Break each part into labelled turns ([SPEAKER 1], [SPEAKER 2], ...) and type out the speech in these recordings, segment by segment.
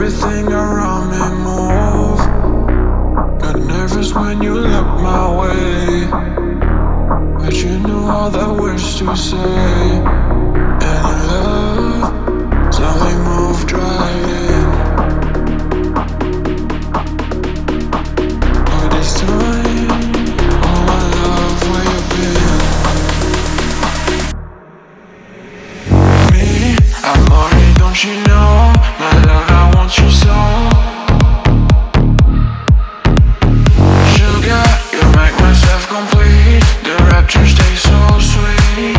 [SPEAKER 1] everything around me move. Got nervous when you look my way, but you knew all the words to say. And in love, slowly move, driving. All this time, oh my love, where you been? Me, I'm already, don't you know? My love, I want you so. Sugar, you make myself complete. The rapture stays so sweet.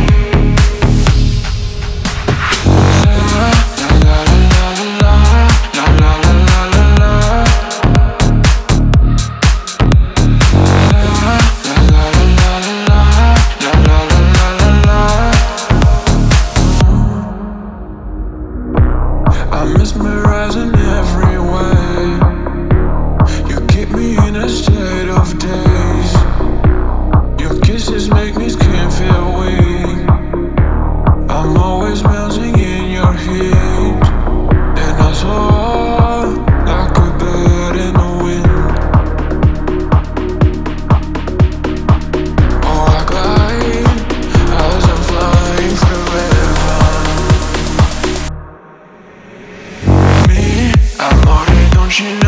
[SPEAKER 1] La la la la la la la la la la la. La la la la la la la la la la. I'm mesmerizing every way. You keep me in a state of daze. Your kisses make me skin feel weak. I'm always melting in your heat, and I soar like a bird in the wind. Oh, I glide as I'm flying forever. Me, I'm already, don't you know?